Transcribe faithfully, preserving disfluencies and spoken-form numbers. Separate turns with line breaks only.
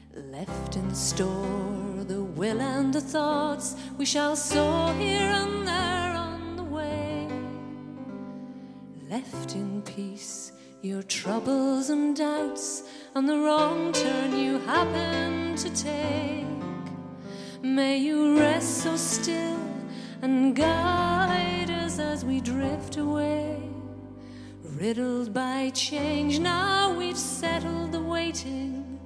Left in store the will and the thoughts we shall sow here and there on the way. Left in peace your troubles and doubts and the wrong turn you happen to take. May you rest so still and guide us as we drift away. Riddled by change, now we've settled the waiting.